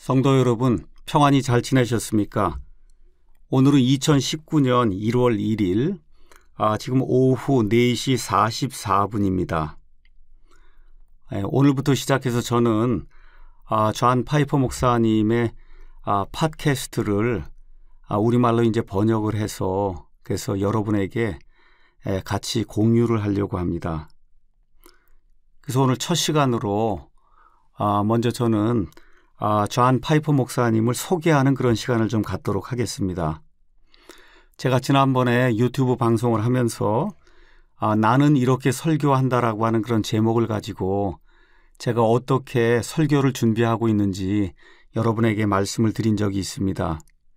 성도 여러분, 평안히 잘 지내셨습니까? 오늘은 2019년 1월 1일, 지금 오후 4시 44분입니다. 오늘부터 시작해서 저는 존 파이퍼 목사님의 팟캐스트를 우리말로 이제 번역을 해서 그래서 여러분에게 같이 공유를 하려고 합니다. 그래서 오늘 첫 시간으로 먼저 저는 존 파이퍼 목사님을 소개하는 그런 시간을 좀 갖도록 하겠습니다. 제가 지난번에 유튜브 방송을 하면서 나는 이렇게 설교한다라고 하는 그런 제목을 가지고 제가 어떻게 설교를 준비하고 있는지 여러분에게 말씀을 드린 적이 있습니다.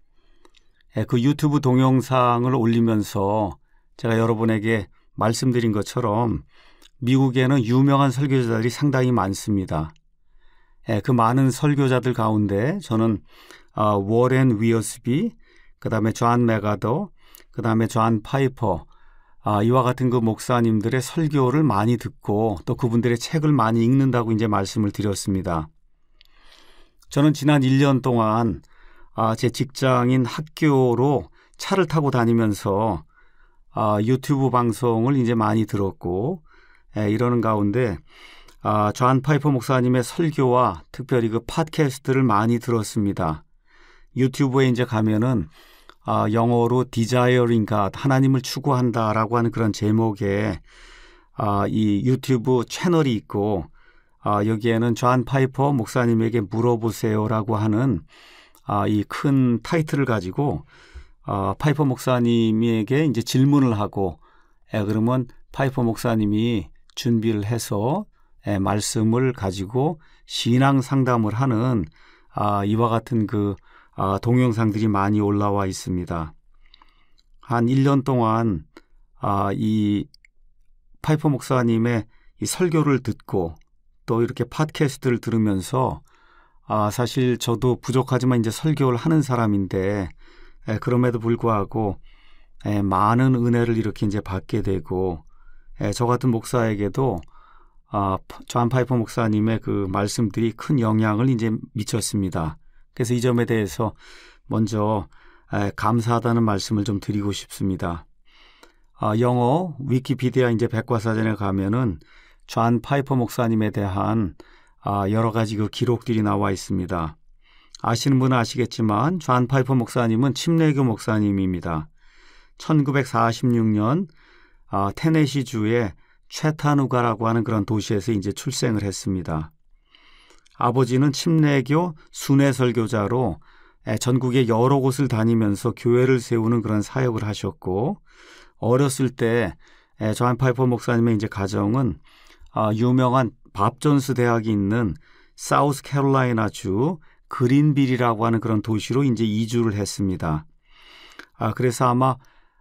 그 유튜브 동영상을 올리면서 제가 여러분에게 말씀드린 것처럼 미국에는 유명한 설교자들이 상당히 많습니다. 그 많은 설교자들 가운데 저는 워렌 위어스비, 그 다음에 존 맥아더, 그 다음에 존 파이퍼, 이와 같은 그 목사님들의 설교를 많이 듣고 또 그분들의 책을 많이 읽는다고 이제 말씀을 드렸습니다. 저는 지난 1년 동안 제 직장인 학교로 차를 타고 다니면서 유튜브 방송을 이제 많이 들었고 이러는 가운데 존 파이퍼 목사님의 설교와 특별히 그 팟캐스트를 많이 들었습니다. 유튜브에 이제 가면은 영어로 Desiring God, 하나님을 추구한다라고 하는 그런 제목의 이 유튜브 채널이 있고 여기에는 존 파이퍼 목사님에게 물어보세요라고 하는 이 큰 타이틀을 가지고 파이퍼 목사님에게 이제 질문을 하고 그러면 파이퍼 목사님이 준비를 해서 말씀을 가지고 신앙 상담을 하는 이와 같은 그 동영상들이 많이 올라와 있습니다. 한 1년 동안 이 파이퍼 목사님의 이 설교를 듣고 또 이렇게 팟캐스트를 들으면서 사실 저도 부족하지만 이제 설교를 하는 사람인데 그럼에도 불구하고 많은 은혜를 이렇게 이제 받게 되고 저 같은 목사에게도 존 파이퍼 목사님의 그 말씀들이 큰 영향을 이제 미쳤습니다. 그래서 이 점에 대해서 먼저 감사하다는 말씀을 좀 드리고 싶습니다. 영어 위키피디아 이제 백과사전에 가면은 존 파이퍼 목사님에 대한 여러 가지 그 기록들이 나와 있습니다. 아시는 분은 아시겠지만 존 파이퍼 목사님은 침례교 목사님입니다. 1946년 테네시주의 채타누가라고 하는 그런 도시에서 이제 출생을 했습니다. 아버지는 침례교 순회 설교자로 전국의 여러 곳을 다니면서 교회를 세우는 그런 사역을 하셨고 어렸을 때 존 파이퍼 목사님의 이제 가정은 유명한 밥존스 대학이 있는 사우스 캐롤라이나주 그린빌이라고 하는 그런 도시로 이제 이주를 했습니다. 그래서 아마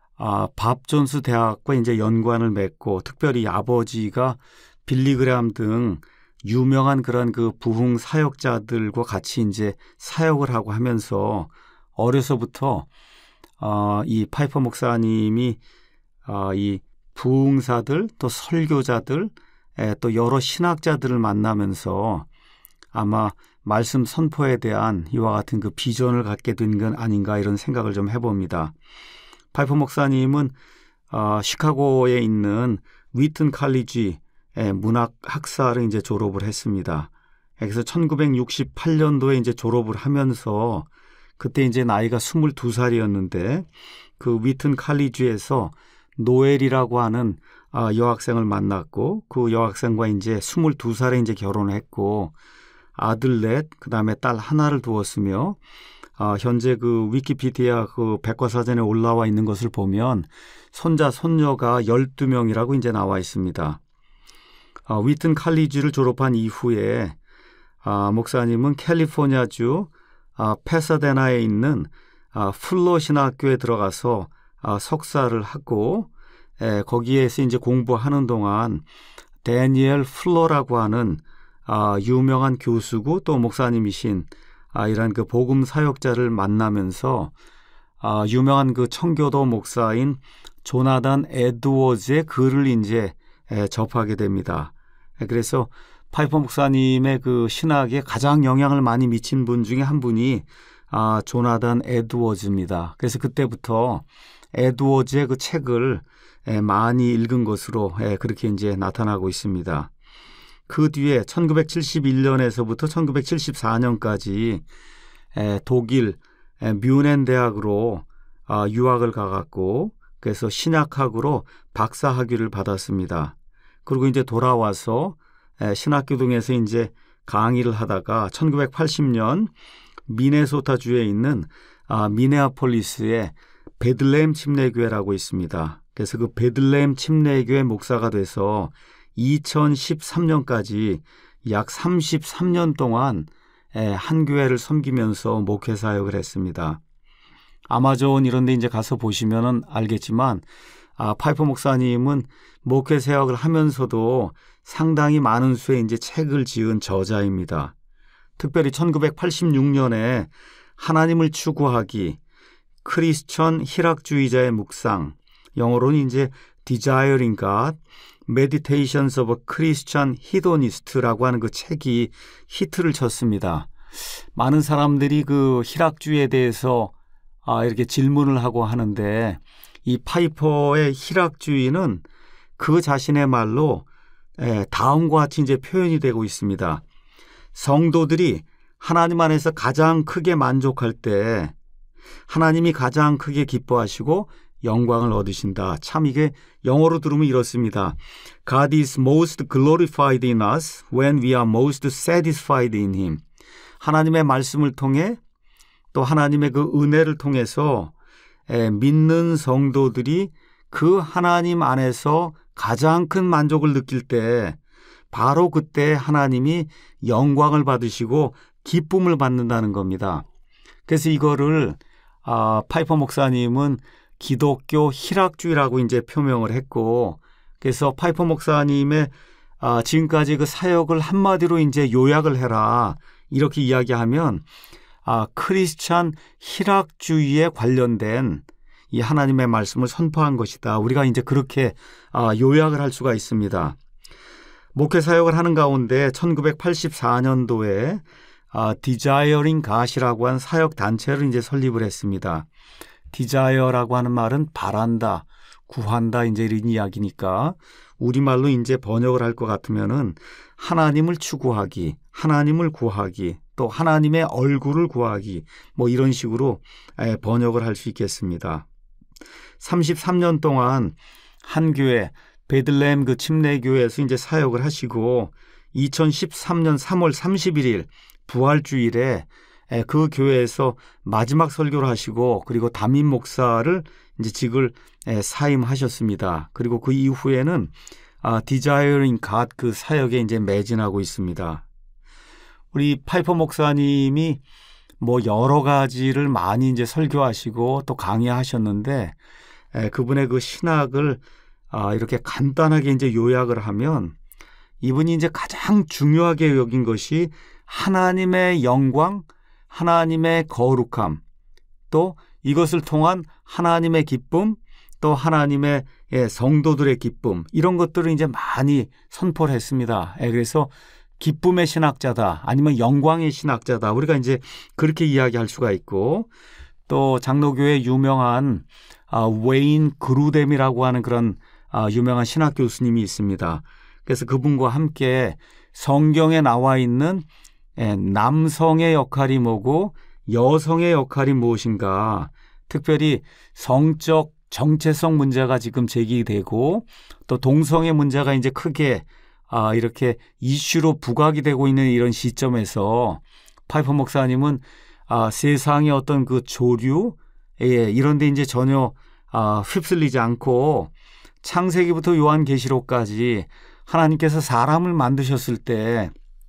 밥존스 대학과 이제 연관을 맺고 특별히 아버지가 빌리그램 등 유명한 그런 그 부흥 사역자들과 같이 이제 사역을 하고 하면서 어려서부터 이 파이퍼 목사님이 이 부흥사들 또 설교자들 또 여러 신학자들을 만나면서 아마 말씀 선포에 대한 이와 같은 그 비전을 갖게 된 건 아닌가 이런 생각을 좀 해봅니다. 파이퍼 목사님은 시카고에 있는 위튼 칼리지 문학 학사를 이제 졸업을 했습니다. 그래서 1968년도에 이제 졸업을 하면서 그때 이제 나이가 22살이었는데 그 위튼 칼리지에서 노엘이라고 하는 여학생을 만났고 그 여학생과 이제 22살에 이제 결혼을 했고 아들 넷, 그다음에 딸 하나를 두었으며 현재 그 위키피디아 그 백과사전에 올라와 있는 것을 보면 손자, 손녀가 12명이라고 이제 나와 있습니다. 위튼 칼리지를 졸업한 이후에 목사님은 캘리포니아주 패사데나에 있는 플러 신학교에 들어가서 석사를 하고 거기에서 이제 공부하는 동안 데니엘 플러라고 하는 유명한 교수고 또 목사님이신 이런 그 복음 사역자를 만나면서 유명한 그 청교도 목사인 조나단 에드워즈의 글을 이제 접하게 됩니다. 그래서 파이퍼 목사님의 그 신학에 가장 영향을 많이 미친 분 중에 한 분이 조나단 에드워즈입니다. 그래서 그때부터 에드워즈의 그 책을 많이 읽은 것으로 그렇게 이제 나타나고 있습니다. 그 뒤에 1971년에서부터 1974년까지 독일 뮌헨 대학으로 유학을 가갔고 그래서 신약학으로 박사 학위를 받았습니다. 그리고 이제 돌아와서 신학교등에서 이제 강의를 하다가 1980년 미네소타주에 있는 미네아폴리스의 베들레헴 침례교회라고 있습니다. 그래서 그 베들레헴 침례교회 목사가 돼서 2013년까지 약 33년 동안 한 교회를 섬기면서 목회 사역을 했습니다. 아마존 이런 데 이제 가서 보시면은 알겠지만 파이퍼 목사님은 목회 사역을 하면서도 상당히 많은 수의 이제 책을 지은 저자입니다. 특별히 1986년에 하나님을 추구하기, 크리스천 희락주의자의 묵상, 영어로는 이제 Desiring God, Meditations of a Christian Hedonist라고 하는 그 책이 히트를 쳤습니다. 많은 사람들이 그 희락주의에 대해서 이렇게 질문을 하고 하는데 이 파이퍼의 희락주의는 그 자신의 말로 다음과 같이 이제 표현이 되고 있습니다. 성도들이 하나님 안에서 가장 크게 만족할 때 하나님이 가장 크게 기뻐하시고 영광을 얻으신다. 참 이게 영어로 들으면 이렇습니다. God is most glorified in us when we are most satisfied in Him. 하나님의 말씀을 통해 또 하나님의 그 은혜를 통해서 믿는 성도들이 그 하나님 안에서 가장 큰 만족을 느낄 때 바로 그때 하나님이 영광을 받으시고 기쁨을 받는다는 겁니다. 그래서 이거를 파이퍼 목사님은 기독교 희락주의라고 이제 표명을 했고 그래서 파이퍼 목사님의 지금까지 그 사역을 한마디로 이제 요약을 해라 이렇게 이야기하면 크리스찬 희락주의에 관련된 이 하나님의 말씀을 선포한 것이다. 우리가 이제 그렇게 요약을 할 수가 있습니다. 목회 사역을 하는 가운데 1984년도에 Desiring God이라고 한 사역 단체를 이제 설립을 했습니다. Desire라고 하는 말은 바란다, 구한다 이제 이런 이야기니까 우리말로 이제 번역을 할 것 같으면은 하나님을 추구하기, 하나님을 구하기, 또 하나님의 얼굴을 구하기 뭐 이런 식으로 번역을 할 수 있겠습니다. 33년 동안 한 교회 베들레헴 그 침례교회에서 이제 사역을 하시고 2013년 3월 31일 부활주일에 그 교회에서 마지막 설교를 하시고 그리고 담임 목사를 이제 직을 사임하셨습니다. 그리고 그 이후에는 Desiring God 그 사역에 이제 매진하고 있습니다. 우리 파이퍼 목사님이 뭐 여러 가지를 많이 이제 설교하시고 또 강의하셨는데 그분의 그 신학을 이렇게 간단하게 이제 요약을 하면 이분이 이제 가장 중요하게 여긴 것이 하나님의 영광, 하나님의 거룩함, 또 이것을 통한 하나님의 기쁨, 또 하나님의 성도들의 기쁨 이런 것들을 이제 많이 선포를 했습니다. 그래서 기쁨의 신학자다 아니면 영광의 신학자다 우리가 이제 그렇게 이야기할 수가 있고 또 장로교회 유명한 웨인 그루뎀이라고 하는 그런 유명한 신학 교수님이 있습니다. 그래서 그분과 함께 성경에 나와 있는 남성의 역할이 뭐고 여성의 역할이 무엇인가 특별히 성적 정체성 문제가 지금 제기되고 또 동성애 문제가 이제 크게 이렇게 이슈로 부각이 되고 있는 이런 시점에서 파이퍼 목사님은 세상의 어떤 그 조류 이런 데 이제 전혀 휩쓸리지 않고 창세기부터 요한계시록까지 하나님께서 사람을 만드셨을 때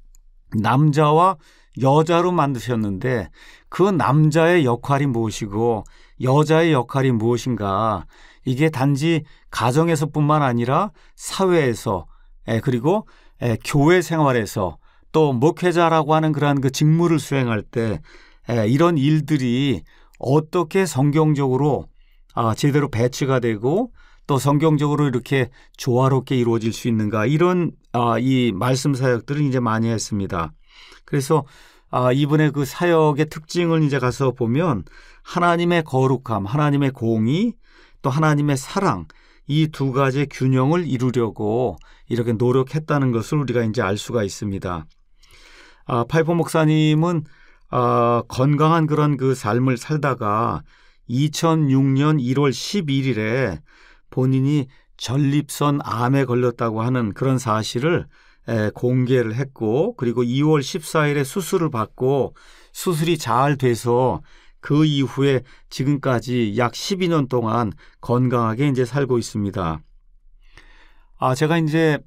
남자와 여자로 만드셨는데 그 남자의 역할이 무엇이고 여자의 역할이 무엇인가 이게 단지 가정에서뿐만 아니라 사회에서 그리고 교회 생활에서 또 목회자라고 하는 그러한 그 직무를 수행할 때 이런 일들이 어떻게 성경적으로 제대로 배치가 되고 또 성경적으로 이렇게 조화롭게 이루어질 수 있는가 이런 이 말씀 사역들을 이제 많이 했습니다. 그래서 이번에 그 사역의 특징을 이제 가서 보면 하나님의 거룩함, 하나님의 공의, 또 하나님의 사랑 이 두 가지의 균형을 이루려고 이렇게 노력했다는 것을 우리가 이제 알 수가 있습니다. 파이퍼 목사님은 건강한 그런 그 삶을 살다가 2006년 1월 11일에 본인이 전립선 암에 걸렸다고 하는 그런 사실을 공개를 했고, 그리고 2월 14일에 수술을 받고 수술이 잘 돼서 그 이후에 지금까지 약 12년 동안 건강하게 이제 살고 있습니다. 제가 이제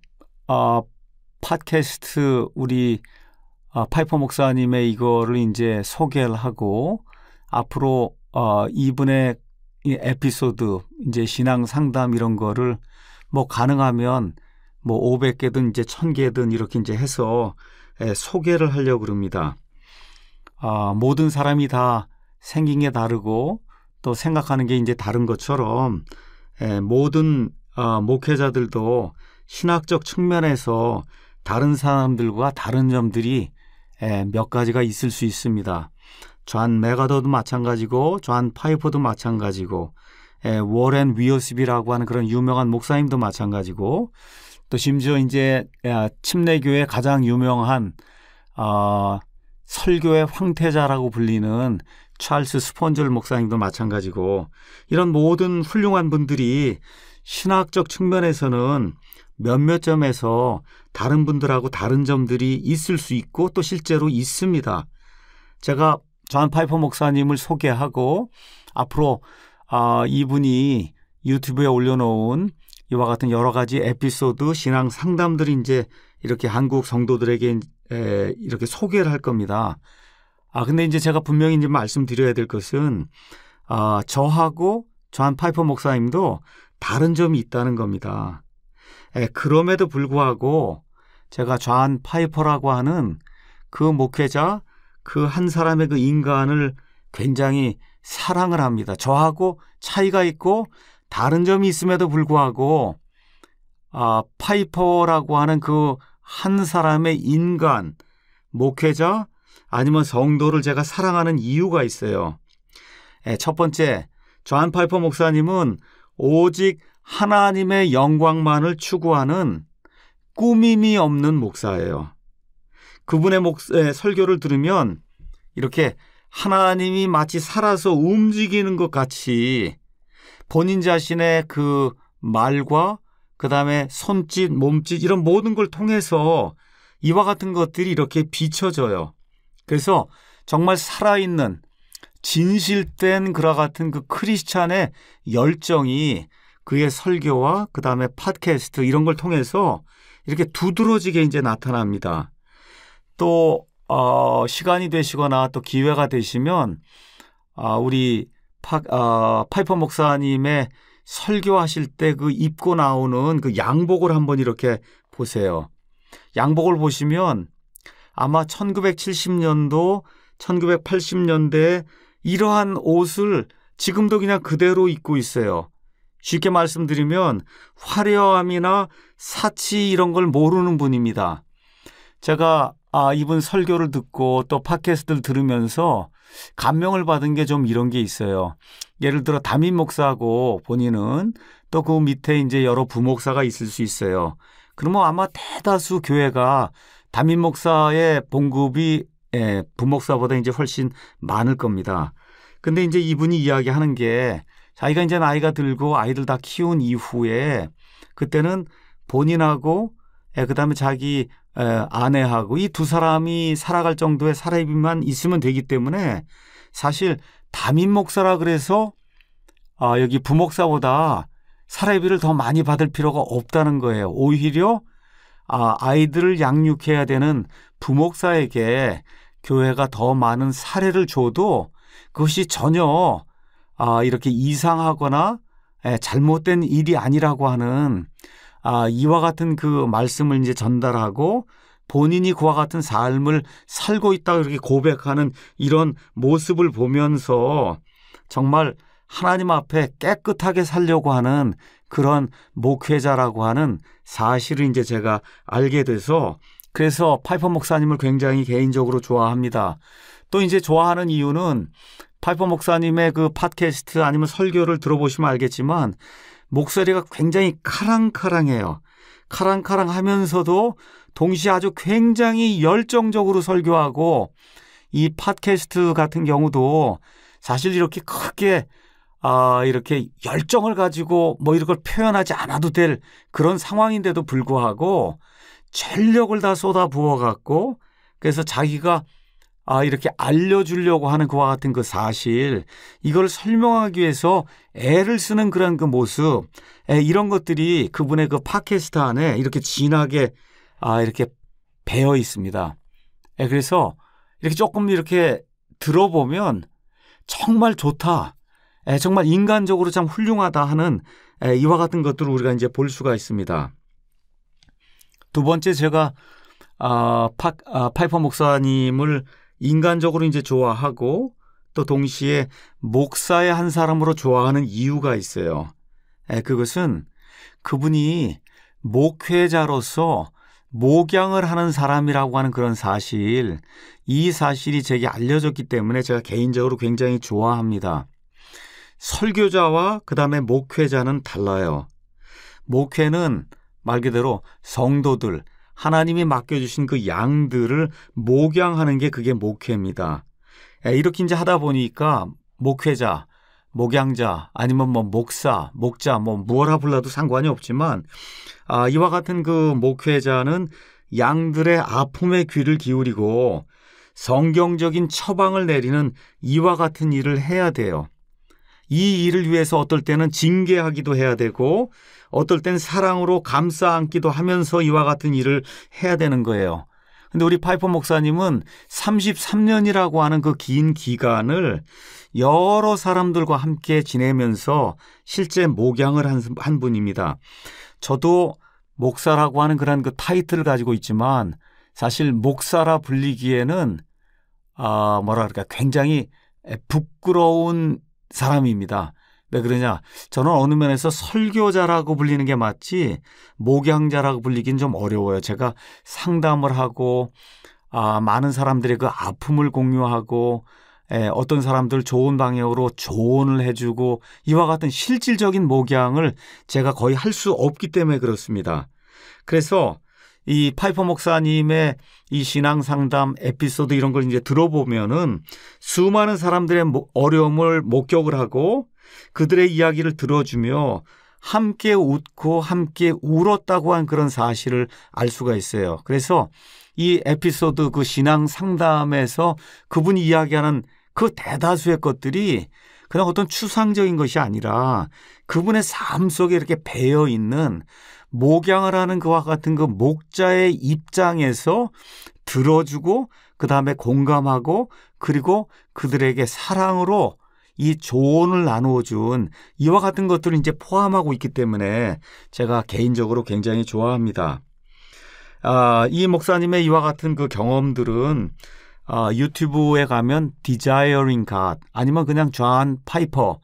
팟캐스트 우리 파이퍼 목사님의 이거를 이제 소개를 하고 앞으로 이분의 이 에피소드 이제 신앙 상담 이런 거를 뭐 가능하면 뭐 500개든 이제 1000개든 이렇게 이제 해서 소개를 하려고 그럽니다. 모든 사람이 다 생긴 게 다르고 또 생각하는 게 이제 다른 것처럼 모든 목회자들도 신학적 측면에서 다른 사람들과 다른 점들이 몇 가지가 있을 수 있습니다. 존 맥아더도 마찬가지고 존 파이퍼도 마찬가지고 워렌 위어스비라고 하는 그런 유명한 목사님도 마찬가지고 또 심지어 이제 침례교회 가장 유명한 설교의 황태자라고 불리는 찰스 스폰절 목사님도 마찬가지고 이런 모든 훌륭한 분들이 신학적 측면에서는 몇몇 점에서 다른 분들하고 다른 점들이 있을 수 있고 또 실제로 있습니다. 제가 존 파이퍼 목사님을 소개하고 앞으로 이분이 유튜브에 올려놓은 이와 같은 여러 가지 에피소드 신앙 상담들이 이제 이렇게 한국 성도들에게 이렇게 소개를 할 겁니다. 근데 이제 제가 분명히 이제 말씀드려야 될 것은 저하고 존 파이퍼 목사님도 다른 점이 있다는 겁니다. 그럼에도 불구하고 제가 존 파이퍼라고 하는 그 목회자 그 한 사람의 그 인간을 굉장히 사랑을 합니다. 저하고 차이가 있고 다른 점이 있음에도 불구하고 파이퍼라고 하는 그 한 사람의 인간, 목회자 아니면 성도를 제가 사랑하는 이유가 있어요. 첫 번째, 존 파이퍼 목사님은 오직 하나님의 영광만을 추구하는 꾸밈이 없는 목사예요. 그분의 설교를 들으면 이렇게 하나님이 마치 살아서 움직이는 것 같이 본인 자신의 그 말과 그다음에 손짓, 몸짓 이런 모든 걸 통해서 이와 같은 것들이 이렇게 비춰져요. 그래서 정말 살아있는 진실된 그와 같은 그 크리스찬의 열정이 그의 설교와 그다음에 팟캐스트 이런 걸 통해서 이렇게 두드러지게 이제 나타납니다. 또 시간이 되시거나 또 기회가 되시면 우리 파이퍼 목사님의 설교하실 때 그 입고 나오는 그 양복을 한번 이렇게 보세요. 양복을 보시면 아마 1970년도, 1980년대에 이러한 옷을 지금도 그냥 그대로 입고 있어요. 쉽게 말씀드리면 화려함이나 사치 이런 걸 모르는 분입니다. 제가 이분 설교를 듣고 또 팟캐스트를 들으면서 감명을 받은 게 좀 이런 게 있어요. 예를 들어 담임 목사고 본인은 또 그 밑에 이제 여러 부목사가 있을 수 있어요. 그러면 아마 대다수 교회가 담임 목사의 봉급이 부목사보다 이제 훨씬 많을 겁니다. 근데 이제 이분이 이야기하는 게 자기가 이제 나이가 들고 아이들 다 키운 이후에 그때는 본인하고 그다음에 자기 아내하고 이 두 사람이 살아갈 정도의 사례비만 있으면 되기 때문에 사실 담임 목사라 그래서 여기 부목사보다 사례비를 더 많이 받을 필요가 없다는 거예요. 오히려 아이들을 양육해야 되는 부목사에게 교회가 더 많은 사례를 줘도 그것이 전혀 이렇게 이상하거나 잘못된 일이 아니라고 하는 이와 같은 그 말씀을 이제 전달하고 본인이 그와 같은 삶을 살고 있다 이렇게 고백하는 이런 모습을 보면서 정말 하나님 앞에 깨끗하게 살려고 하는 그런 목회자라고 하는 사실을 이제 제가 알게 돼서 그래서 파이퍼 목사님을 굉장히 개인적으로 좋아합니다. 또 이제 좋아하는 이유는 파이퍼 목사님의 그 팟캐스트 아니면 설교를 들어보시면 알겠지만 목소리가 굉장히 카랑카랑해요. 카랑카랑하면서도 동시에 아주 굉장히 열정적으로 설교하고 이 팟캐스트 같은 경우도 사실 이렇게 크게 이렇게 열정을 가지고 뭐 이런 걸 표현하지 않아도 될 그런 상황인데도 불구하고 전력을 다 쏟아 부어갖고 그래서 자기가 이렇게 알려주려고 하는 그와 같은 그 사실 이걸 설명하기 위해서 애를 쓰는 그런 그 모습 이런 것들이 그분의 그 팟캐스트 안에 이렇게 진하게 이렇게 배어 있습니다. 그래서 이렇게 조금 이렇게 들어보면 정말 좋다. 정말 인간적으로 참 훌륭하다 하는 이와 같은 것들을 우리가 이제 볼 수가 있습니다. 두 번째 제가 파이퍼 목사님을 인간적으로 이제 좋아하고 또 동시에 목사의 한 사람으로 좋아하는 이유가 있어요. 그것은 그분이 목회자로서 목양을 하는 사람이라고 하는 그런 사실, 이 사실이 제게 알려졌기 때문에 제가 개인적으로 굉장히 좋아합니다. 설교자와 그다음에 목회자는 달라요. 목회는 말 그대로 성도들, 하나님이 맡겨주신 그 양들을 목양하는 게 그게 목회입니다. 이렇게 이제 하다 보니까 목회자, 목양자, 아니면 뭐 목사, 목자, 뭐 무엇라 불러도 상관이 없지만 이와 같은 그 목회자는 양들의 아픔에 귀를 기울이고 성경적인 처방을 내리는 이와 같은 일을 해야 돼요. 이 일을 위해서 어떨 때는 징계하기도 해야 되고 어떨 땐 사랑으로 감싸 안기도 하면서 이와 같은 일을 해야 되는 거예요. 근데 우리 파이퍼 목사님은 33년이라고 하는 그 긴 기간을 여러 사람들과 함께 지내면서 실제 목양을 한 분입니다. 저도 목사라고 하는 그런 그 타이틀을 가지고 있지만 사실 목사라 불리기에는 뭐랄까 굉장히 부끄러운 사람입니다. 왜 그러냐? 저는 어느 면에서 설교자라고 불리는 게 맞지 목양자라고 불리긴 좀 어려워요. 제가 상담을 하고 많은 사람들의 그 아픔을 공유하고 어떤 사람들 좋은 방향으로 조언을 해주고 이와 같은 실질적인 목양을 제가 거의 할 수 없기 때문에 그렇습니다. 그래서 이 파이퍼 목사님의 이 신앙 상담 에피소드 이런 걸 이제 들어보면은 수많은 사람들의 어려움을 목격을 하고 그들의 이야기를 들어주며 함께 웃고 함께 울었다고 한 그런 사실을 알 수가 있어요. 그래서 이 에피소드 그 신앙 상담에서 그분이 이야기하는 그 대다수의 것들이 그냥 어떤 추상적인 것이 아니라 그분의 삶 속에 이렇게 배어 있는 목양을 하는 그와 같은 그 목자의 입장에서 들어주고 그다음에 공감하고 그리고 그들에게 사랑으로 이 조언을 나누어준 이와 같은 것들을 이제 포함하고 있기 때문에 제가 개인적으로 굉장히 좋아합니다. 이 목사님의 이와 같은 그 경험들은 유튜브에 가면 Desiring God 아니면 그냥 존 파이퍼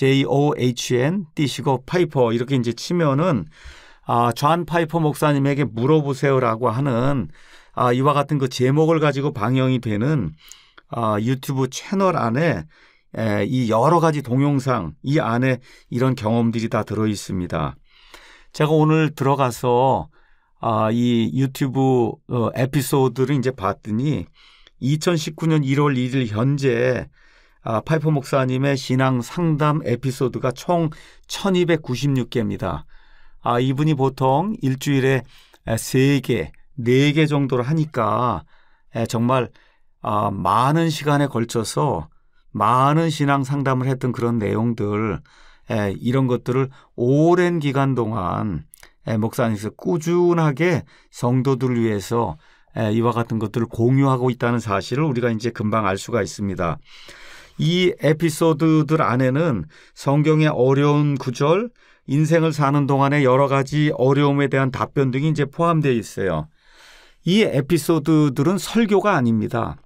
JOHN 띄시고 파이퍼 이렇게 이제 치면은 존 파이퍼 목사님에게 물어보세요라고 하는 이와 같은 그 제목을 가지고 방영이 되는 유튜브 채널 안에 이 여러 가지 동영상 이 안에 이런 경험들이 다 들어 있습니다. 제가 오늘 들어가서 이 유튜브 에피소드를 이제 봤더니 2019년 1월 1일 현재 파이퍼 목사님의 신앙 상담 에피소드가 총 1296개입니다. 이분이 보통 일주일에 3개, 4개 정도를 하니까 정말 많은 시간에 걸쳐서 많은 신앙 상담을 했던 그런 내용들 이런 것들을 오랜 기간 동안 목사님께서 꾸준하게 성도들을 위해서 이와 같은 것들을 공유하고 있다는 사실을 우리가 이제 금방 알 수가 있습니다. 이 에피소드들 안에는 성경의 어려운 구절, 인생을 사는 동안의 여러 가지 어려움에 대한 답변 등이 이제 포함되어 있어요. 이 에피소드들은 설교가 아닙니다.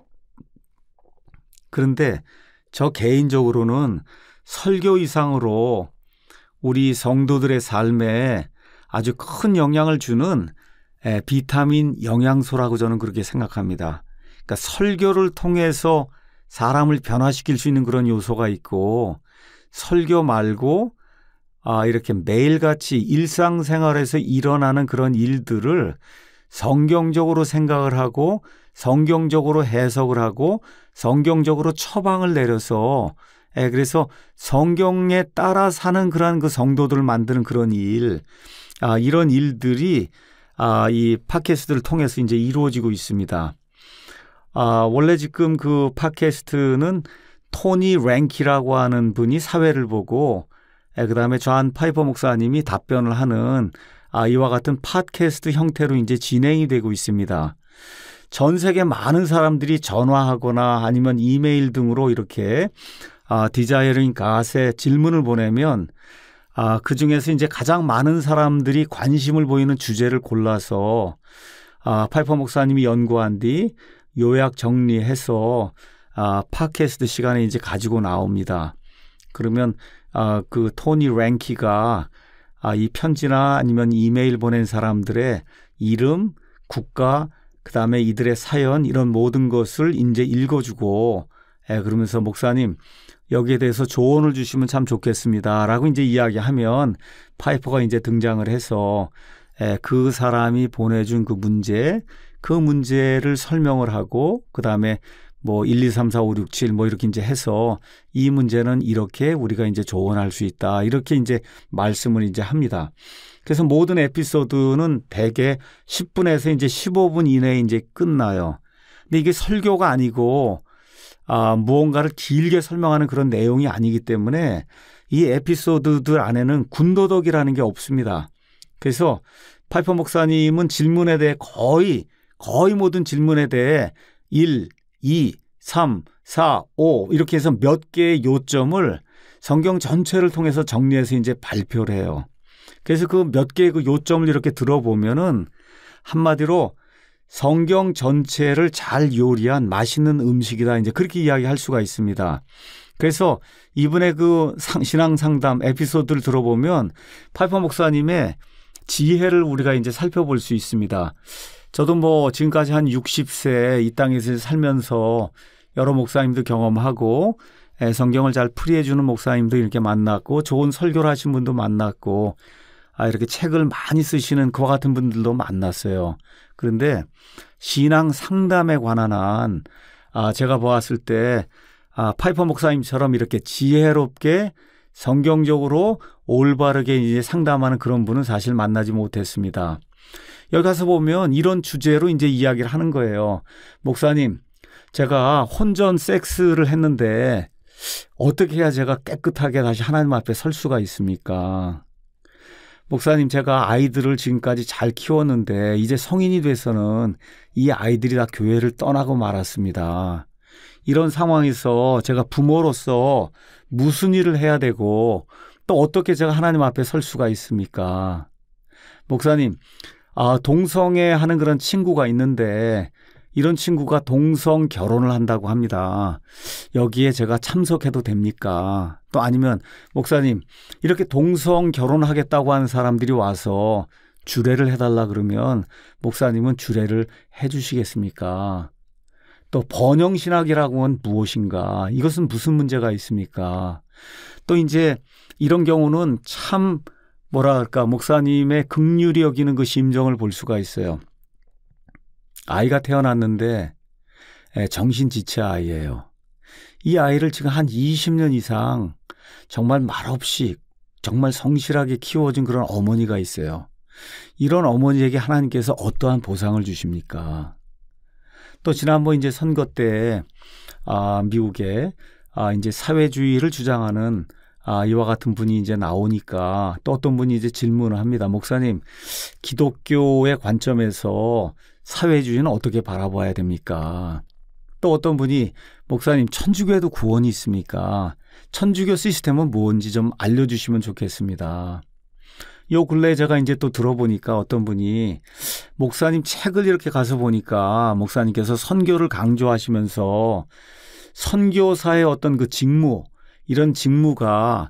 그런데 저 개인적으로는 설교 이상으로 우리 성도들의 삶에 아주 큰 영향을 주는 비타민 영양소라고 저는 그렇게 생각합니다. 그러니까 설교를 통해서 사람을 변화시킬 수 있는 그런 요소가 있고 설교 말고 이렇게 매일같이 일상생활에서 일어나는 그런 일들을 성경적으로 생각을 하고 성경적으로 해석을 하고 성경적으로 처방을 내려서 그래서 성경에 따라 사는 그런 그 성도들을 만드는 그런 일, 이런 일들이 이 팟캐스트를 통해서 이제 이루어지고 있습니다. 원래 지금 그 팟캐스트는 토니 랭키라고 하는 분이 사회를 보고 그다음에 존 파이퍼 목사님이 답변을 하는 이와 같은 팟캐스트 형태로 이제 진행이 되고 있습니다. 전 세계 많은 사람들이 전화하거나 아니면 이메일 등으로 이렇게 디자이어링 갓에 질문을 보내면 그 중에서 이제 가장 많은 사람들이 관심을 보이는 주제를 골라서 파이퍼 목사님이 연구한 뒤 요약 정리해서 팟캐스트 시간에 이제 가지고 나옵니다. 그러면 그 토니 랭키가 이 편지나 아니면 이메일 보낸 사람들의 이름, 국가, 그다음에 이들의 사연 이런 모든 것을 이제 읽어주고 그러면서 목사님 여기에 대해서 조언을 주시면 참 좋겠습니다라고 이제 이야기하면 파이퍼가 이제 등장을 해서 그 사람이 보내준 그 문제를 설명을 하고 그다음에 뭐 1, 2, 3, 4, 5, 6, 7 뭐 이렇게 이제 해서 이 문제는 이렇게 우리가 이제 조언할 수 있다. 이렇게 이제 말씀을 이제 합니다. 그래서 모든 에피소드는 대개 10분에서 이제 15분 이내에 이제 끝나요. 근데 이게 설교가 아니고 무언가를 길게 설명하는 그런 내용이 아니기 때문에 이 에피소드들 안에는 군더더기라는 게 없습니다. 그래서 파이퍼 목사님은 질문에 대해 거의 모든 질문에 대해 1, 2, 3, 4, 5 이렇게 해서 몇 개의 요점을 성경 전체를 통해서 정리해서 이제 발표를 해요. 그래서 그 몇 개의 그 요점을 이렇게 들어보면은 한마디로 성경 전체를 잘 요리한 맛있는 음식이다. 이제 그렇게 이야기할 수가 있습니다. 그래서 이번에 그 신앙 상담 에피소드를 들어보면 파이퍼 목사님의 지혜를 우리가 이제 살펴볼 수 있습니다. 저도 뭐 지금까지 한 60세 이 땅에서 살면서 여러 목사님도 경험하고 성경을 잘 풀이해주는 목사님도 이렇게 만났고 좋은 설교를 하신 분도 만났고 이렇게 책을 많이 쓰시는 그와 같은 분들도 만났어요. 그런데 신앙 상담에 관한 한 제가 보았을 때 파이퍼 목사님처럼 이렇게 지혜롭게 성경적으로 올바르게 이제 상담하는 그런 분은 사실 만나지 못했습니다. 여기 가서 보면 이런 주제로 이제 이야기를 하는 거예요. 목사님, 제가 혼전 섹스를 했는데 어떻게 해야 제가 깨끗하게 다시 하나님 앞에 설 수가 있습니까? 목사님, 제가 아이들을 지금까지 잘 키웠는데 이제 성인이 돼서는 이 아이들이 다 교회를 떠나고 말았습니다. 이런 상황에서 제가 부모로서 무슨 일을 해야 되고 또 어떻게 제가 하나님 앞에 설 수가 있습니까? 목사님, 동성애 하는 그런 친구가 있는데 이런 친구가 동성 결혼을 한다고 합니다. 여기에 제가 참석해도 됩니까? 또 아니면 목사님, 이렇게 동성 결혼하겠다고 하는 사람들이 와서 주례를 해달라 그러면 목사님은 주례를 해주시겠습니까? 또 번영신학이라고 하면 무엇인가? 이것은 무슨 문제가 있습니까? 또 이제 이런 경우는 참 뭐랄까 목사님의 긍휼히 여기는 그 심정을 볼 수가 있어요. 아이가 태어났는데 정신지체 아이예요. 이 아이를 지금 한 20년 이상 정말 말없이 정말 성실하게 키워준 그런 어머니가 있어요. 이런 어머니에게 하나님께서 어떠한 보상을 주십니까? 또 지난번 이제 선거 때 미국에 이제 사회주의를 주장하는 이와 같은 분이 이제 나오니까 또 어떤 분이 이제 질문을 합니다. 목사님, 기독교의 관점에서 사회주의는 어떻게 바라봐야 됩니까? 또 어떤 분이 목사님, 천주교에도 구원이 있습니까? 천주교 시스템은 뭔지 좀 알려주시면 좋겠습니다. 요 근래에 제가 이제 또 들어보니까 어떤 분이 목사님 책을 이렇게 가서 보니까 목사님께서 선교를 강조하시면서 선교사의 어떤 그 직무, 이런 직무가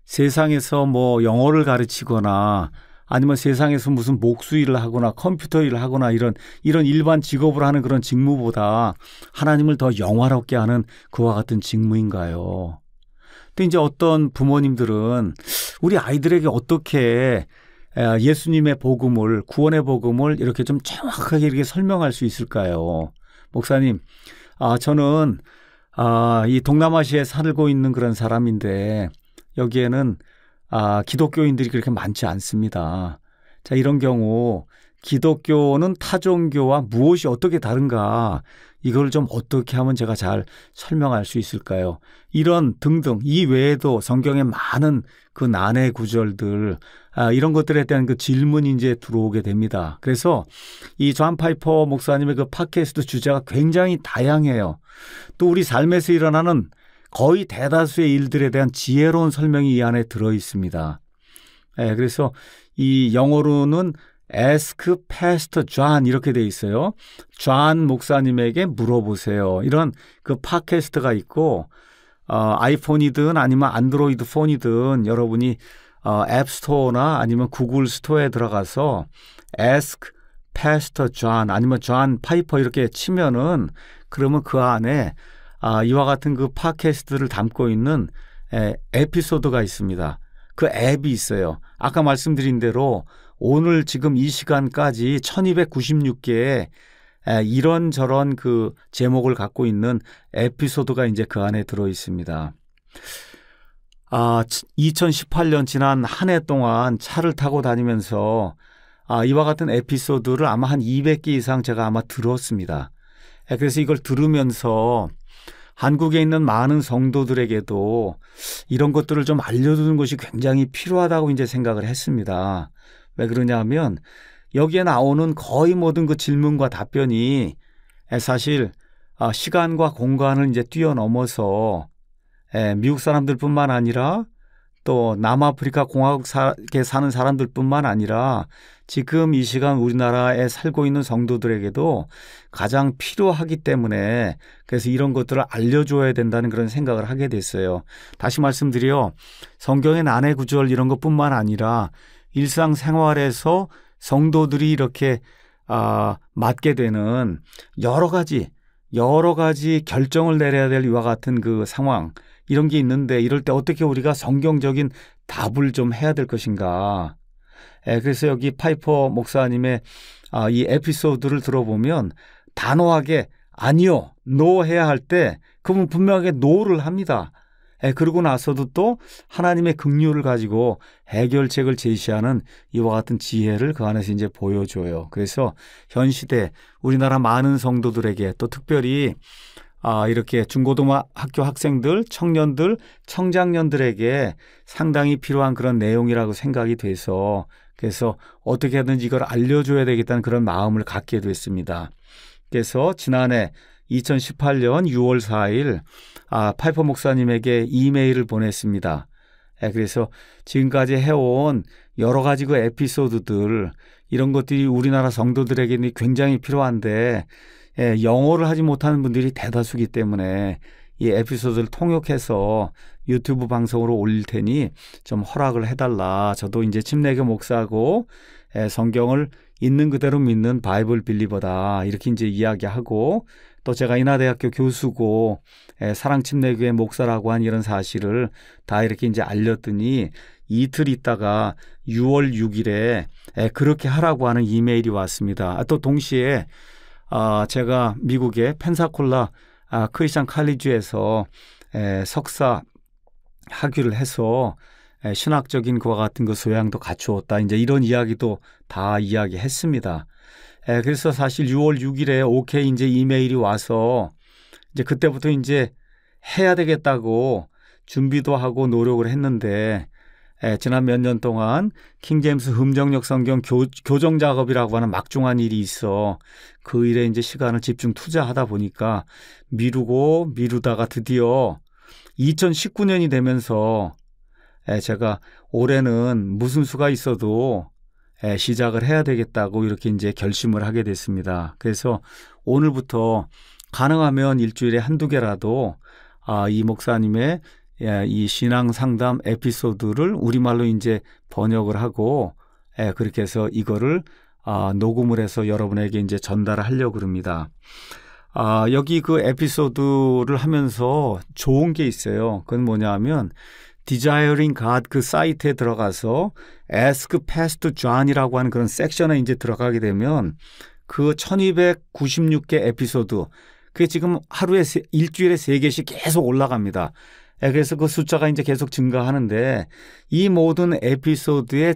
세상에서 뭐 영어를 가르치거나 아니면 세상에서 무슨 목수 일을 하거나 컴퓨터 일을 하거나 이런 일반 직업을 하는 그런 직무보다 하나님을 더 영화롭게 하는 그와 같은 직무인가요? 근데 이제 어떤 부모님들은 우리 아이들에게 어떻게 예수님의 복음을, 구원의 복음을 이렇게 좀 정확하게 이렇게 설명할 수 있을까요? 목사님, 저는 이 동남아시아에 살고 있는 그런 사람인데 여기에는 기독교인들이 그렇게 많지 않습니다. 자, 이런 경우 기독교는 타종교와 무엇이 어떻게 다른가, 이걸 좀 어떻게 하면 제가 잘 설명할 수 있을까요? 이런 등등 이 외에도 성경에 많은 그 난해 구절들, 이런 것들에 대한 그 질문이 이제 들어오게 됩니다. 그래서 이 존 파이퍼 목사님의 그 팟캐스트 주제가 굉장히 다양해요. 또 우리 삶에서 일어나는 거의 대다수의 일들에 대한 지혜로운 설명이 이 안에 들어 있습니다. 그래서 이 영어로는 Ask Pastor John 이렇게 돼 있어요. 존 목사님에게 물어보세요. 이런 그 팟캐스트가 있고 아이폰이든 아니면 안드로이드 폰이든 여러분이 앱스토어나 아니면 구글 스토어에 들어가서 Ask Pastor John 아니면 존 파이퍼 이렇게 치면은 그러면 그 안에 이와 같은 그 팟캐스트를 담고 있는 에피소드가 있습니다. 그 앱이 있어요. 아까 말씀드린 대로 오늘 지금 이 시간까지 1296개의 이런저런 그 제목을 갖고 있는 에피소드가 이제 그 안에 들어 있습니다. 2018년 지난 한 해 동안 차를 타고 다니면서 이와 같은 에피소드를 아마 한 200개 이상 제가 아마 들었습니다. 그래서 이걸 들으면서 한국에 있는 많은 성도들에게도 이런 것들을 좀 알려주는 것이 굉장히 필요하다고 이제 생각을 했습니다. 왜 그러냐면 여기에 나오는 거의 모든 그 질문과 답변이 사실 시간과 공간을 이제 뛰어넘어서 미국 사람들뿐만 아니라 또 남아프리카 공화국에 사는 사람들뿐만 아니라 지금 이 시간 우리나라에 살고 있는 성도들에게도 가장 필요하기 때문에 그래서 이런 것들을 알려줘야 된다는 그런 생각을 하게 됐어요. 다시 말씀드려 성경의 난해 구절 이런 것뿐만 아니라 일상생활에서 성도들이 이렇게 맡게 되는 여러 가지 결정을 내려야 될 이와 같은 그 상황 이런 게 있는데 이럴 때 어떻게 우리가 성경적인 답을 좀 해야 될 것인가. 그래서 여기 파이퍼 목사님의 이 에피소드를 들어보면 단호하게 아니요, 노 해야 할 때 그분 분명하게 노를 합니다. 그러고 나서도 또 하나님의 긍휼을 가지고 해결책을 제시하는 이와 같은 지혜를 그 안에서 이제 보여줘요. 그래서 현 시대 우리나라 많은 성도들에게 또 특별히 이렇게 중고등학교 학생들, 청년들, 청장년들에게 상당히 필요한 그런 내용이라고 생각이 돼서 그래서 어떻게든지 이걸 알려줘야 되겠다는 그런 마음을 갖게 됐습니다. 그래서 지난해 2018년 6월 4일 파이퍼 목사님에게 이메일을 보냈습니다. 그래서 지금까지 해온 여러 가지 그 에피소드들 이런 것들이 우리나라 성도들에게는 굉장히 필요한데 영어를 하지 못하는 분들이 대다수기 때문에 이 에피소드를 통역해서 유튜브 방송으로 올릴 테니 좀 허락을 해달라. 저도 이제 침례교 목사고 성경을 있는 그대로 믿는 바이블 빌리버다. 이렇게 이제 이야기하고 또 제가 인하대학교 교수고 사랑침례교회 목사라고 한 이런 사실을 다 이렇게 이제 알렸더니 이틀 있다가 6월 6일에 그렇게 하라고 하는 이메일이 왔습니다. 또 동시에 제가 미국의 펜사콜라 크리스천 칼리지에서 석사 학위를 해서 신학적인 그와 같은 그 소양도 갖추었다. 이제 이런 이야기도 다 이야기했습니다. 그래서 사실 6월 6일에 오케이 이제 이메일이 와서 이제 그때부터 이제 해야 되겠다고 준비도 하고 노력을 했는데 지난 몇 년 동안 킹제임스 흠정역 성경 교정 작업이라고 하는 막중한 일이 있어 그 일에 이제 시간을 집중 투자하다 보니까 미루다가 드디어 2019년이 되면서 제가 올해는 무슨 수가 있어도 시작을 해야 되겠다고 이렇게 이제 결심을 하게 됐습니다. 그래서 오늘부터 가능하면 일주일에 한두 개라도 이 목사님의 이 신앙 상담 에피소드를 우리말로 이제 번역을 하고 그렇게 해서 이거를 녹음을 해서 여러분에게 이제 전달을 하려고 그럽니다. 여기 그 에피소드를 하면서 좋은 게 있어요. 그건 뭐냐 하면 Desiring God 그 사이트에 들어가서 Ask Pastor John이라고 하는 그런 섹션에 이제 들어가게 되면 그 1296개 에피소드 그게 지금 하루에 일주일에 3개씩 계속 올라갑니다. 그래서 그 숫자가 이제 계속 증가하는데 이 모든 에피소드의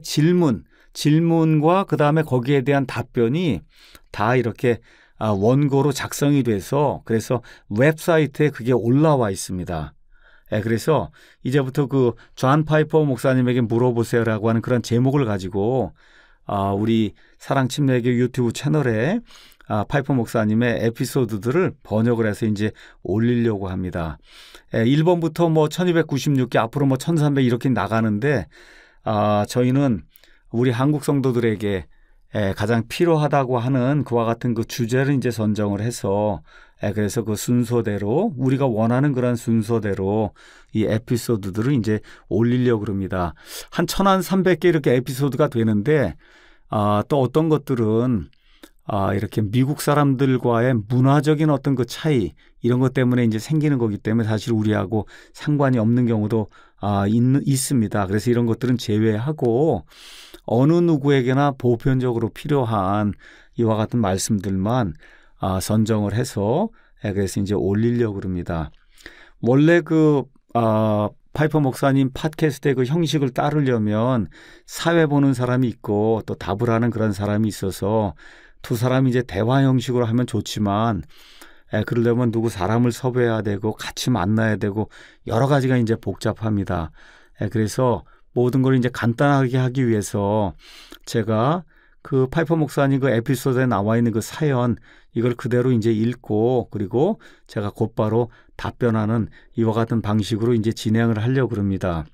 질문과 그다음에 거기에 대한 답변이 다 이렇게 원고로 작성이 돼서 그래서 웹사이트에 그게 올라와 있습니다. 그래서 이제부터 그 존 파이퍼 목사님에게 물어보세요라고 하는 그런 제목을 가지고 우리 사랑침례교 유튜브 채널에 파이퍼 목사님의 에피소드들을 번역을 해서 이제 올리려고 합니다. 1번부터 뭐 1296개 앞으로 뭐 1300 이렇게 나가는데 저희는 우리 한국 성도들에게 가장 필요하다고 하는 그와 같은 그 주제를 이제 선정을 해서 그래서 그 순서대로 우리가 원하는 그런 순서대로 이 에피소드들을 이제 올리려고 합니다. 한 1300개 이렇게 에피소드가 되는데 또 어떤 것들은 이렇게 미국 사람들과의 문화적인 어떤 그 차이 이런 것 때문에 이제 생기는 거기 때문에 사실 우리하고 상관이 없는 경우도 있습니다. 그래서 이런 것들은 제외하고 어느 누구에게나 보편적으로 필요한 이와 같은 말씀들만 선정을 해서 그래서 이제 올리려고 합니다. 원래 그 파이퍼 목사님 팟캐스트의 그 형식을 따르려면 사회 보는 사람이 있고 또 답을 하는 그런 사람이 있어서 두 사람이 이제 대화 형식으로 하면 좋지만 그러려면 누구 사람을 섭외해야 되고 같이 만나야 되고 여러 가지가 이제 복잡합니다. 그래서 모든 걸 이제 간단하게 하기 위해서 제가 그 파이퍼 목사님 그 에피소드에 나와 있는 그 사연 이걸 그대로 이제 읽고 그리고 제가 곧바로 답변하는 이와 같은 방식으로 이제 진행을 하려고 합니다.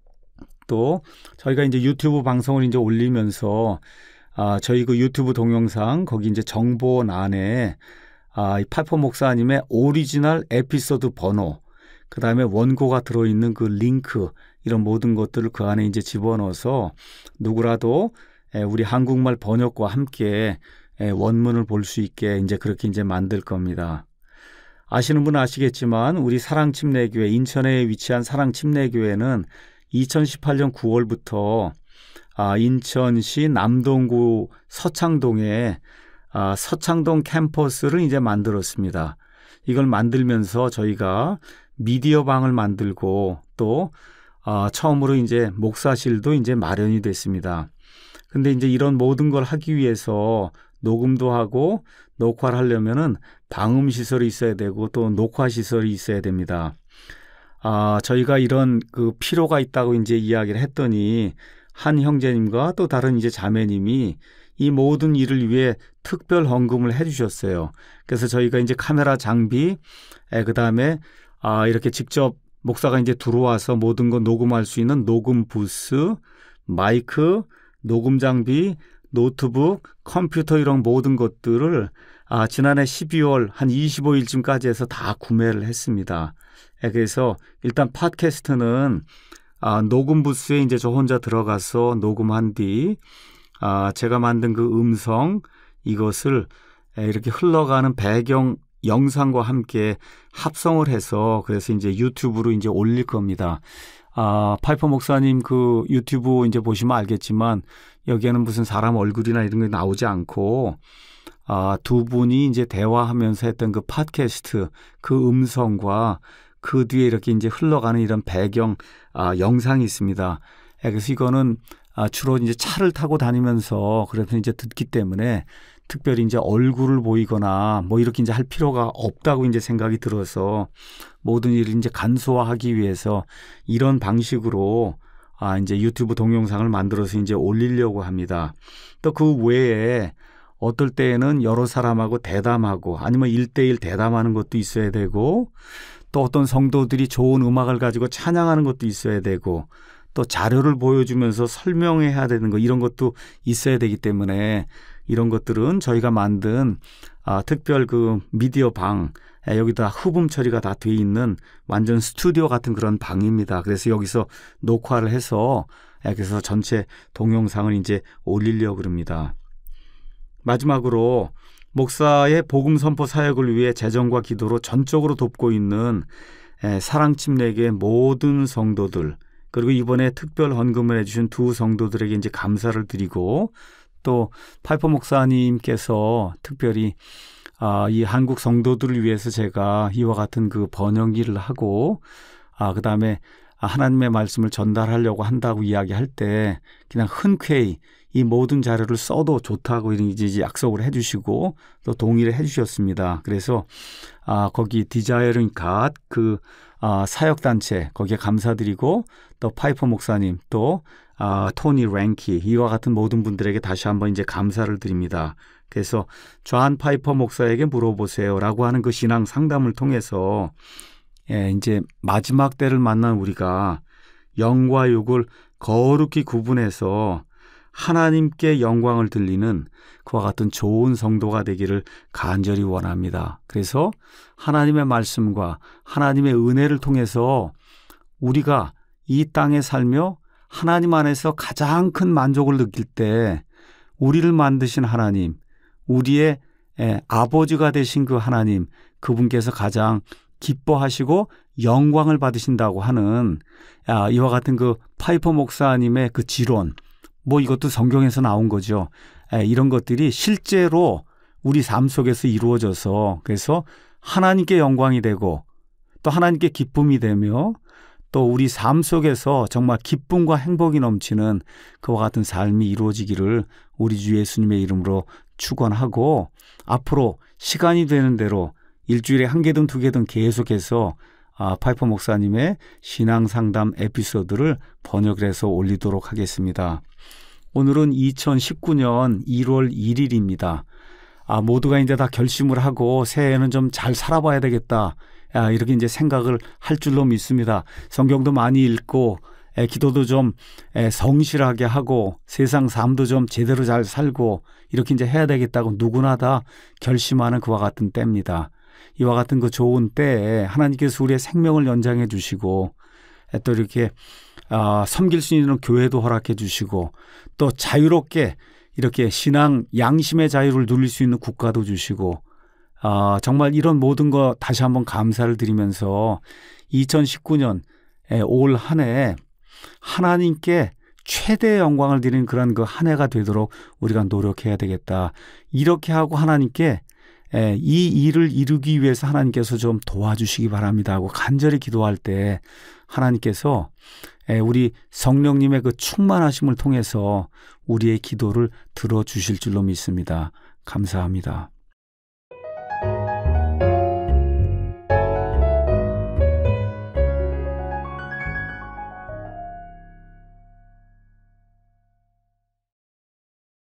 또 저희가 이제 유튜브 방송을 이제 올리면서 저희 그 유튜브 동영상 거기 이제 정보란에 이 파이퍼 목사님의 오리지널 에피소드 번호 그다음에 원고가 들어있는 그 링크 이런 모든 것들을 그 안에 이제 집어넣어서 누구라도 우리 한국말 번역과 함께 원문을 볼 수 있게 이제 그렇게 이제 만들 겁니다. 아시는 분은 아시겠지만 우리 사랑침례교회 인천에 위치한 사랑침례교회는 2018년 9월부터 인천시 남동구 서창동에 서창동 캠퍼스를 이제 만들었습니다. 이걸 만들면서 저희가 미디어 방을 만들고 또 처음으로 이제 목사실도 이제 마련이 됐습니다. 근데 이제 이런 모든 걸 하기 위해서 녹음도 하고 녹화를 하려면은 방음 시설이 있어야 되고 또 녹화 시설이 있어야 됩니다. 저희가 이런 그 필요가 있다고 이제 이야기를 했더니 한 형제님과 또 다른 이제 자매님이 이 모든 일을 위해 특별 헌금을 해주셨어요. 그래서 저희가 이제 카메라 장비, 그 다음에 이렇게 직접 목사가 이제 들어와서 모든 거 녹음할 수 있는 녹음 부스, 마이크, 녹음 장비, 노트북, 컴퓨터 이런 모든 것들을 지난해 12월 한 25일쯤까지 해서 다 구매를 했습니다. 그래서 일단 팟캐스트는 녹음 부스에 이제 저 혼자 들어가서 녹음한 뒤 제가 만든 그 음성 이것을 이렇게 흘러가는 배경 영상과 함께 합성을 해서 그래서 이제 유튜브로 이제 올릴 겁니다. 파이퍼 목사님 그 유튜브 이제 보시면 알겠지만 여기에는 무슨 사람 얼굴이나 이런 게 나오지 않고 두 분이 이제 대화하면서 했던 그 팟캐스트 그 음성과 그 뒤에 이렇게 이제 흘러가는 이런 배경 영상이 있습니다. 그래서 이거는 주로 이제 차를 타고 다니면서 그래서 이제 듣기 때문에 특별히 이제 얼굴을 보이거나 뭐 이렇게 이제 할 필요가 없다고 이제 생각이 들어서 모든 일을 이제 간소화하기 위해서 이런 방식으로 이제 유튜브 동영상을 만들어서 이제 올리려고 합니다. 또 그 외에 어떨 때에는 여러 사람하고 대담하고 아니면 1대1 대담하는 것도 있어야 되고 또 어떤 성도들이 좋은 음악을 가지고 찬양하는 것도 있어야 되고 또 자료를 보여주면서 설명해야 되는 거 이런 것도 있어야 되기 때문에 이런 것들은 저희가 만든 특별 그 미디어 방, 여기다 흡음 처리가 다 돼 있는 완전 스튜디오 같은 그런 방입니다. 그래서 여기서 녹화를 해서 그래서 전체 동영상을 이제 올리려고 그럽니다. 마지막으로 목사의 복음 선포 사역을 위해 재정과 기도로 전적으로 돕고 있는 사랑침례교의 모든 성도들, 그리고 이번에 특별 헌금을 해주신 두 성도들에게 이제 감사를 드리고, 또 파이퍼 목사님께서 특별히 이 한국 성도들을 위해서 제가 이와 같은 그 번역일을 하고, 그다음에 하나님의 말씀을 전달하려고 한다고 이야기할 때 그냥 흔쾌히 이 모든 자료를 써도 좋다고 이제 약속을 해주시고 또 동의를 해주셨습니다. 그래서 거기 디자이어링 갓 그 사역단체 거기에 감사드리고, 또 파이퍼 목사님, 또 토니 랭키, 이와 같은 모든 분들에게 다시 한번 이제 감사를 드립니다. 그래서 존 파이퍼 목사에게 물어보세요라고 하는 그 신앙 상담을 통해서 이제 마지막 때를 만난 우리가 영과 육을 거룩히 구분해서 하나님께 영광을 들리는 그와 같은 좋은 성도가 되기를 간절히 원합니다. 그래서 하나님의 말씀과 하나님의 은혜를 통해서 우리가 이 땅에 살며 하나님 안에서 가장 큰 만족을 느낄 때 우리를 만드신 하나님, 우리의 아버지가 되신 그 하나님, 그분께서 가장 기뻐하시고 영광을 받으신다고 하는 이와 같은 그 파이퍼 목사님의 그 지론, 이것도 성경에서 나온 거죠. 이런 것들이 실제로 우리 삶 속에서 이루어져서 그래서 하나님께 영광이 되고 또 하나님께 기쁨이 되며 또 우리 삶 속에서 정말 기쁨과 행복이 넘치는 그와 같은 삶이 이루어지기를 우리 주 예수님의 이름으로 축원하고, 앞으로 시간이 되는 대로 일주일에 1개든 2개든 계속해서 파이퍼 목사님의 신앙상담 에피소드를 번역을 해서 올리도록 하겠습니다. 오늘은 2019년 1월 1일입니다. 모두가 이제 다 결심을 하고 새해에는 좀 잘 살아봐야 되겠다, 이렇게 이제 생각을 할 줄로 믿습니다. 성경도 많이 읽고 기도도 좀 성실하게 하고 세상 삶도 좀 제대로 잘 살고 이렇게 이제 해야 되겠다고 누구나 다 결심하는 그와 같은 때입니다. 이와 같은 그 좋은 때에 하나님께서 우리의 생명을 연장해 주시고 또 이렇게 섬길 수 있는 교회도 허락해 주시고 또 자유롭게 이렇게 신앙 양심의 자유를 누릴 수 있는 국가도 주시고 정말 이런 모든 거 다시 한번 감사를 드리면서 2019년 올 한 해 하나님께 최대의 영광을 드리는 그런 그 한 해가 되도록 우리가 노력해야 되겠다. 이렇게 하고 하나님께 이 일을 이루기 위해서 하나님께서 좀 도와주시기 바랍니다 하고 간절히 기도할 때 하나님께서 우리 성령님의 그 충만하심을 통해서 우리의 기도를 들어주실 줄로 믿습니다. 감사합니다.